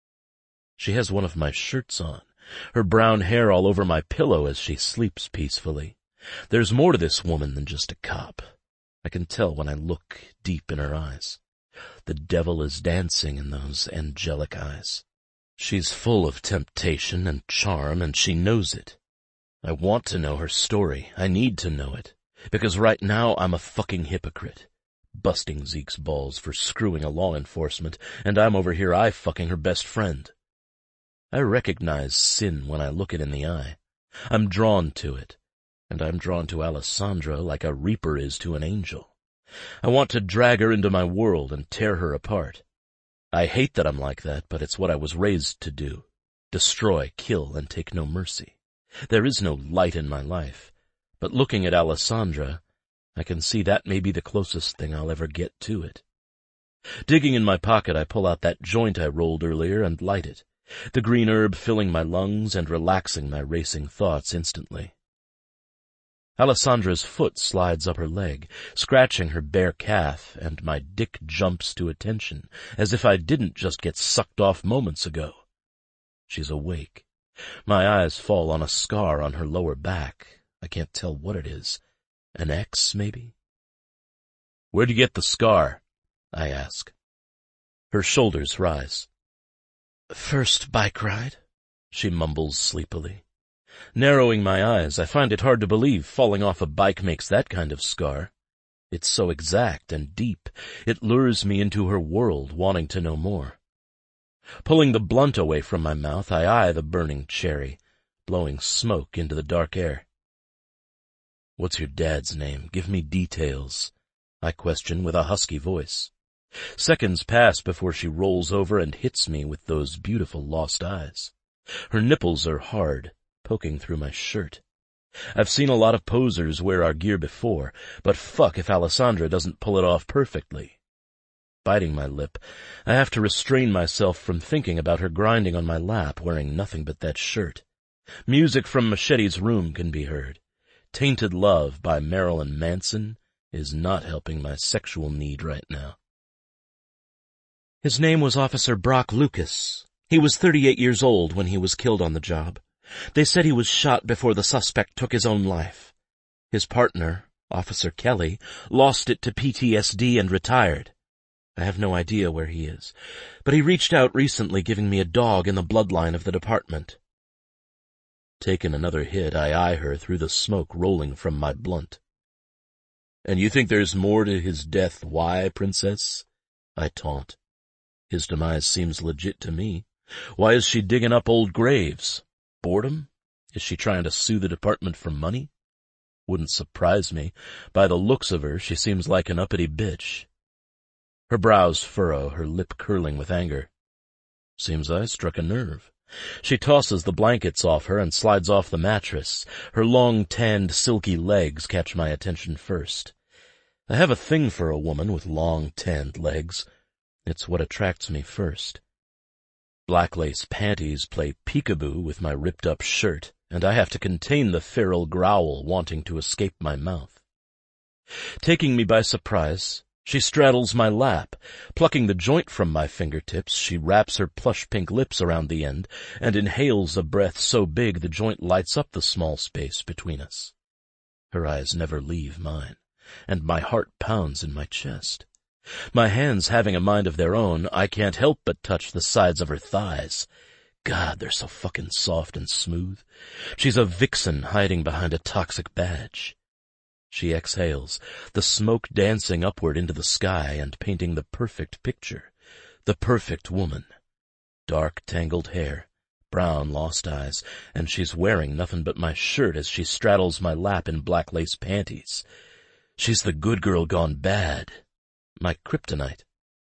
She has one of my shirts on, her brown hair all over my pillow as she sleeps peacefully. There's more to this woman than just a cop. I can tell when I look deep in her eyes. The devil is dancing in those angelic eyes. She's full of temptation and charm, and she knows it. I want to know her story. I need to know it. Because right now I'm a fucking hypocrite. Busting Zeke's balls for screwing a law enforcement, and I'm over here eye-fucking her best friend. I recognize sin when I look it in the eye. I'm drawn to it. And I'm drawn to Alessandra like a reaper is to an angel. I want to drag her into my world and tear her apart. I hate that I'm like that, but it's what I was raised to do. Destroy, kill, and take no mercy. There is no light in my life, but looking at Alessandra, I can see that may be the closest thing I'll ever get to it. Digging in my pocket, I pull out that joint I rolled earlier and light it, the green herb filling my lungs and relaxing my racing thoughts instantly. Alessandra's foot slides up her leg, scratching her bare calf, and my dick jumps to attention, as if I didn't just get sucked off moments ago. She's awake. My eyes fall on a scar on her lower back. I can't tell what it is. An X, maybe? Where'd you get the scar? I ask. Her shoulders rise. First bike ride, she mumbles sleepily. Narrowing my eyes, I find it hard to believe falling off a bike makes that kind of scar. It's so exact and deep, it lures me into her world, wanting to know more. Pulling the blunt away from my mouth, I eye the burning cherry, blowing smoke into the dark air. What's your dad's name? Give me details, I question with a husky voice. Seconds pass before she rolls over and hits me with those beautiful lost eyes. Her nipples are hard, poking through my shirt. I've seen a lot of posers wear our gear before, but fuck if Alessandra doesn't pull it off perfectly. Biting my lip, I have to restrain myself from thinking about her grinding on my lap, wearing nothing but that shirt. Music from Machete's room can be heard. Tainted Love by Marilyn Manson is not helping my sexual need right now. His name was Officer Brock Lucas. He was thirty-eight years old when he was killed on the job. They said he was shot before the suspect took his own life. His partner, Officer Kelly, lost it to P T S D and retired. I have no idea where he is, but he reached out recently giving me a dog in the bloodline of the department. Taking another hit, I eye her through the smoke rolling from my blunt. And you think there's more to his death, why, princess? I taunt. His demise seems legit to me. Why is she digging up old graves? Boredom? Is she trying to sue the department for money? Wouldn't surprise me. By the looks of her, she seems like an uppity bitch. Her brows furrow, her lip curling with anger. Seems I struck a nerve. She tosses the blankets off her and slides off the mattress. Her long, tanned, silky legs catch my attention first. I have a thing for a woman with long, tanned legs. It's what attracts me first. Black lace panties play peekaboo with my ripped-up shirt, and I have to contain the feral growl wanting to escape my mouth. Taking me by surprise, she straddles my lap. Plucking the joint from my fingertips, she wraps her plush pink lips around the end and inhales a breath so big the joint lights up the small space between us. Her eyes never leave mine, and my heart pounds in my chest. My hands having a mind of their own, I can't help but touch the sides of her thighs. God, they're so fucking soft and smooth. She's a vixen hiding behind a toxic badge. She exhales, the smoke dancing upward into the sky and painting the perfect picture. The perfect woman. Dark, tangled hair, brown, lost eyes, and she's wearing nothing but my shirt as she straddles my lap in black lace panties. She's the good girl gone bad. My kryptonite.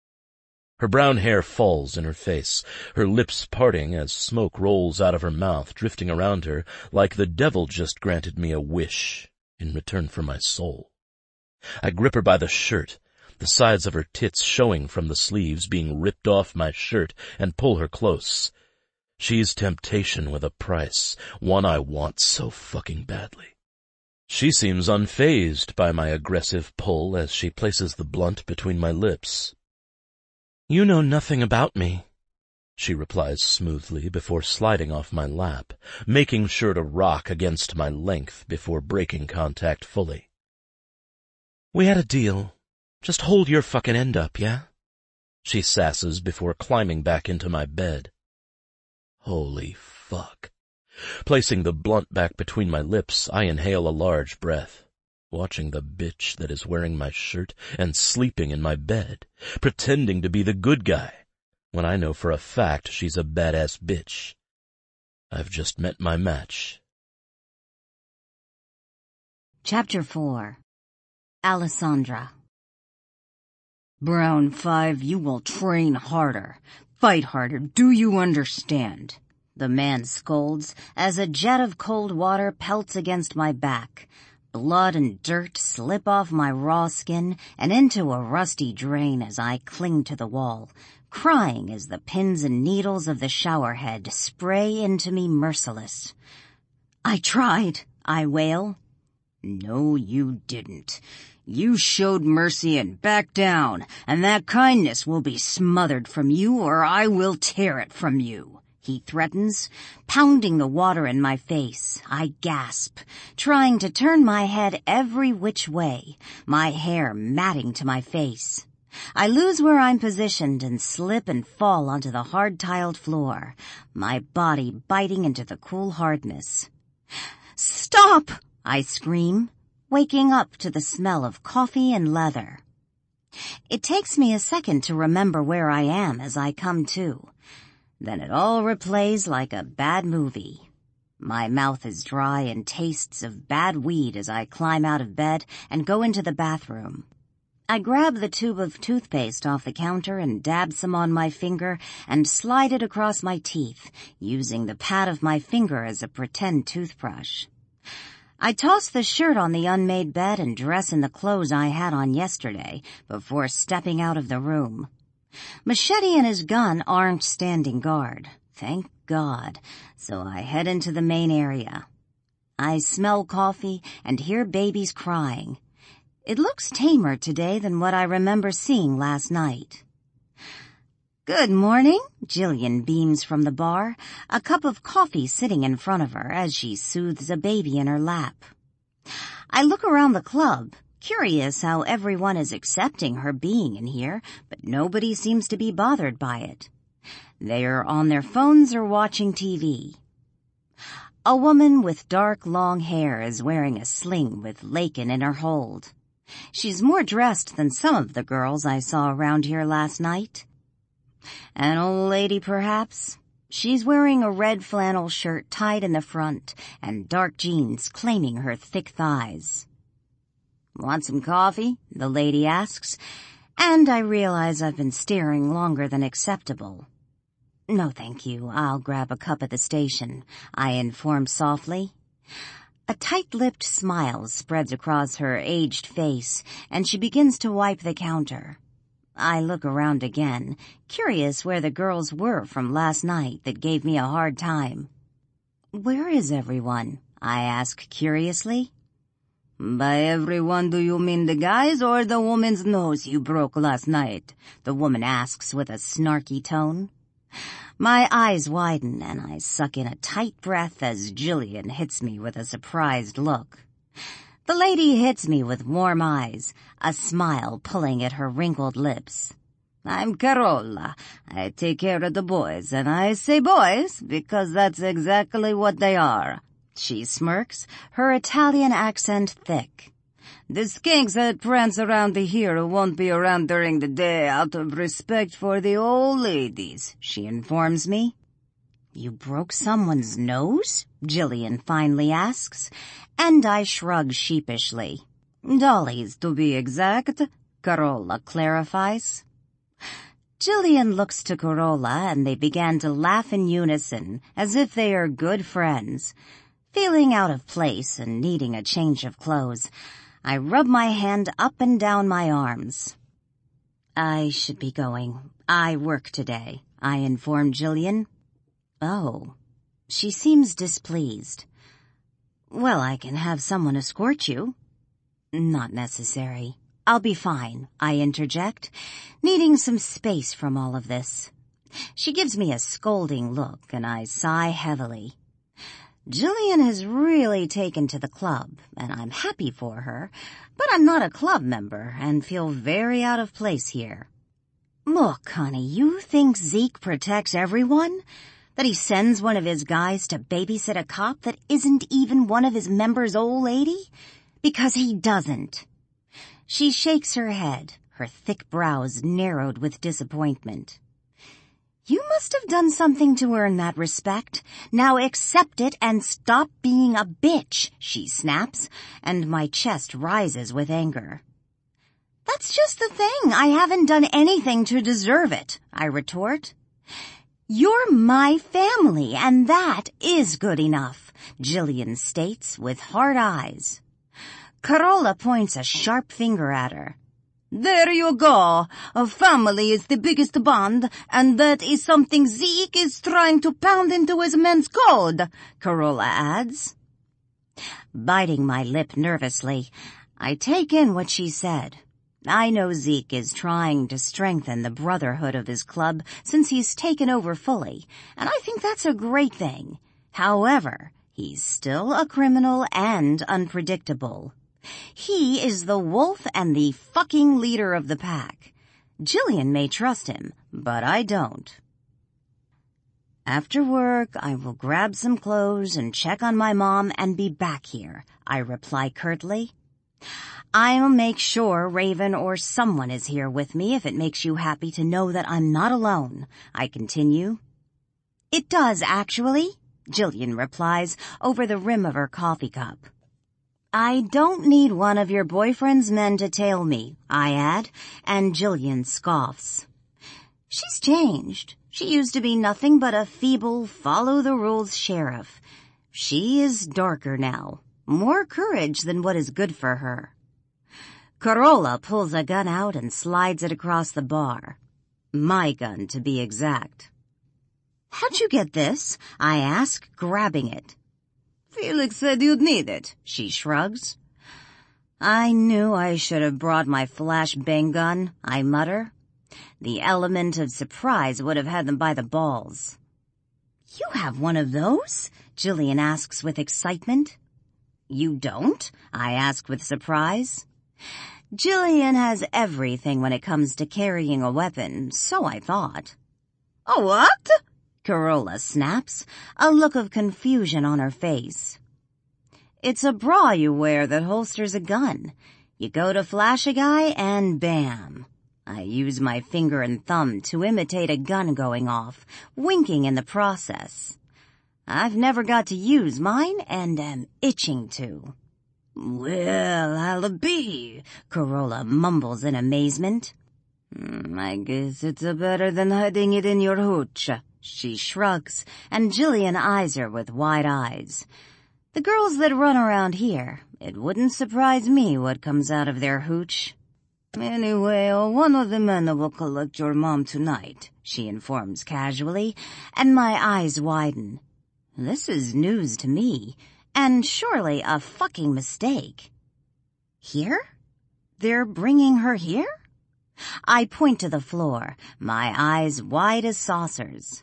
Her brown hair falls in her face, her lips parting as smoke rolls out of her mouth, drifting around her like the devil just granted me a wish in return for my soul. I grip her by the shirt, the sides of her tits showing from the sleeves being ripped off my shirt, and pull her close. She's temptation with a price, one I want so fucking badly. She seems unfazed by my aggressive pull as she places the blunt between my lips. You know nothing about me, she replies smoothly before sliding off my lap, making sure to rock against my length before breaking contact fully. We had a deal. Just hold your fucking end up, yeah? She sasses before climbing back into my bed. Holy fuck. Placing the blunt back between my lips, I inhale a large breath, watching the bitch that is wearing my shirt and sleeping in my bed, pretending to be the good guy, when I know for a fact she's a badass bitch. I've just met my match. Chapter four. Alessandra. Brown Five, you will train harder. Fight harder, do you understand? The man scolds as a jet of cold water pelts against my back. Blood and dirt slip off my raw skin and into a rusty drain as I cling to the wall, crying as the pins and needles of the shower head spray into me merciless. I tried, I wail. No, you didn't. You showed mercy and backed down, and that kindness will be smothered from you or I will tear it from you, he threatens, pounding the water in my face. I gasp, trying to turn my head every which way, my hair matting to my face. I lose where I'm positioned and slip and fall onto the hard-tiled floor, my body biting into the cool hardness. Stop! I scream, waking up to the smell of coffee and leather. It takes me a second to remember where I am as I come to. Then it all replays like a bad movie. My mouth is dry and tastes of bad weed as I climb out of bed and go into the bathroom. I grab the tube of toothpaste off the counter and dab some on my finger and slide it across my teeth, using the pad of my finger as a pretend toothbrush. I toss the shirt on the unmade bed and dress in the clothes I had on yesterday before stepping out of the room. Machete and his gun aren't standing guard, thank God, so I head into the main area. I smell coffee and hear babies crying. It looks tamer today than what I remember seeing last night. "Good morning," Jillian beams from the bar, a cup of coffee sitting in front of her as she soothes a baby in her lap. I look around the club, curious how everyone is accepting her being in here, but nobody seems to be bothered by it. They are on their phones or watching T V. A woman with dark, long hair is wearing a sling with Lakin in her hold. She's more dressed than some of the girls I saw around here last night. An old lady, perhaps? She's wearing a red flannel shirt tied in the front and dark jeans claiming her thick thighs. "Want some coffee?" the lady asks, and I realize I've been staring longer than acceptable. "No, thank you. I'll grab a cup at the station," I inform softly. A tight-lipped smile spreads across her aged face, and she begins to wipe the counter. I look around again, curious where the girls were from last night that gave me a hard time. "Where is everyone?" I ask curiously. "By everyone, do you mean the guys or the woman's nose you broke last night?" the woman asks with a snarky tone. My eyes widen and I suck in a tight breath as Jillian hits me with a surprised look. The lady hits me with warm eyes, a smile pulling at her wrinkled lips. "I'm Carola. I take care of the boys, and I say boys because that's exactly what they are." She smirks, her Italian accent thick. "The skanks that prance around here won't be around during the day out of respect for the old ladies," she informs me. "You broke someone's nose?" Jillian finally asks, and I shrug sheepishly. "Dolly's, to be exact," Carola clarifies. Jillian looks to Carola and they began to laugh in unison, as if they are good friends. Feeling out of place and needing a change of clothes, I rub my hand up and down my arms. "I should be going. I work today," I inform Jillian. "Oh." She seems displeased. "Well, I can have someone escort you." "Not necessary. I'll be fine," I interject, needing some space from all of this. She gives me a scolding look and I sigh heavily. Jillian has really taken to the club, and I'm happy for her, but I'm not a club member and feel very out of place here. "Look, honey, you think Zeke protects everyone? That he sends one of his guys to babysit a cop that isn't even one of his members' old lady? Because he doesn't." She shakes her head, her thick brows narrowed with disappointment. "You must have done something to earn that respect. Now accept it and stop being a bitch," she snaps, and my chest rises with anger. "That's just the thing. I haven't done anything to deserve it," I retort. "You're my family, and that is good enough," Jillian states with hard eyes. Carola points a sharp finger at her. "There you go. A family is the biggest bond, and that is something Zeke is trying to pound into his men's code," Carola adds. Biting my lip nervously, I take in what she said. I know Zeke is trying to strengthen the brotherhood of his club since he's taken over fully, and I think that's a great thing. However, he's still a criminal and unpredictable. He is the wolf and the fucking leader of the pack. Jillian may trust him, but I don't. After work, I will grab some clothes and check on my mom and be back here, I reply curtly. I'll make sure Raven or someone is here with me if it makes you happy to know that I'm not alone, I continue. It does, actually, Jillian replies over the rim of her coffee cup. I don't need one of your boyfriend's men to tail me, I add, and Jillian scoffs. She's changed. She used to be nothing but a feeble, follow-the-rules sheriff. She is darker now, more courage than what is good for her. Carola pulls a gun out and slides it across the bar. My gun, to be exact. How'd you get this? I ask, grabbing it. Felix said you'd need it, she shrugs. I knew I should have brought my flashbang gun, I mutter. The element of surprise would have had them by the balls. You have one of those? Jillian asks with excitement. You don't? I ask with surprise. Jillian has everything when it comes to carrying a weapon, so I thought. A what? Carola snaps, a look of confusion on her face. It's a bra you wear that holsters a gun. You go to flash a guy and bam. I use my finger and thumb to imitate a gun going off, winking in the process. I've never got to use mine and am itching to. Well, I'll be, Carola mumbles in amazement. Mm, I guess it's a better than hiding it in your hooch. She shrugs, and Jillian eyes her with wide eyes. The girls that run around here, it wouldn't surprise me what comes out of their hooch. Anyway, one of the men will collect your mom tonight, she informs casually, and my eyes widen. This is news to me, and surely a fucking mistake. Here? They're bringing her here? I point to the floor, my eyes wide as saucers.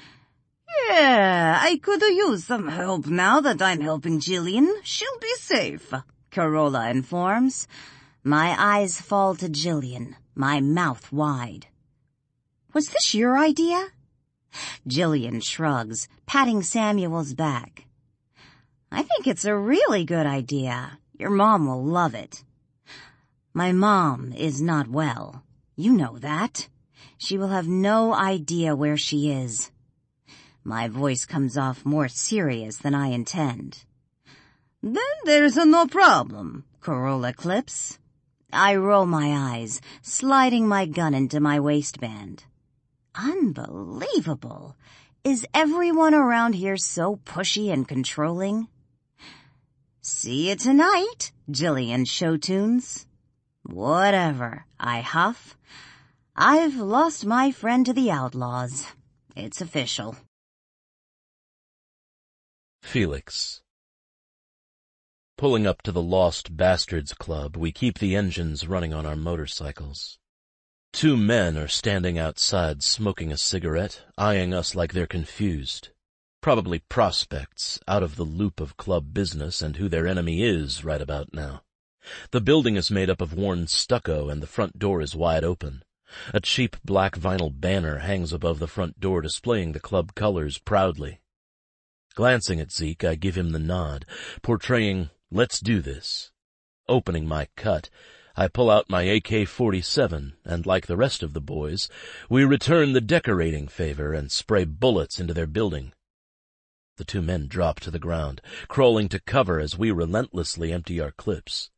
Yeah, I could use some help now that I'm helping Jillian. She'll be safe, Carola informs. My eyes fall to Jillian, my mouth wide. Was this your idea? Jillian shrugs, patting Samuel's back. I think it's a really good idea. Your mom will love it. My mom is not well. You know that. She will have no idea where she is. My voice comes off more serious than I intend. Then there's no problem, Carola clips. I roll my eyes, sliding my gun into my waistband. Unbelievable. Is everyone around here so pushy and controlling? See you tonight, Jillian show-tunes. Whatever, I huff. I've lost my friend to the outlaws. It's official. Felix. Pulling up to the Lost Bastards Club, we keep the engines running on our motorcycles. Two men are standing outside smoking a cigarette, eyeing us like they're confused. Probably prospects, out of the loop of club business and who their enemy is right about now. The building is made up of worn stucco and the front door is wide open. A cheap black vinyl banner hangs above the front door displaying the club colors proudly. Glancing at Zeke, I give him the nod, portraying, "Let's do this." Opening my cut, I pull out my A K forty-seven, and like the rest of the boys, we return the decorating favor and spray bullets into their building. The two men drop to the ground, crawling to cover as we relentlessly empty our clips.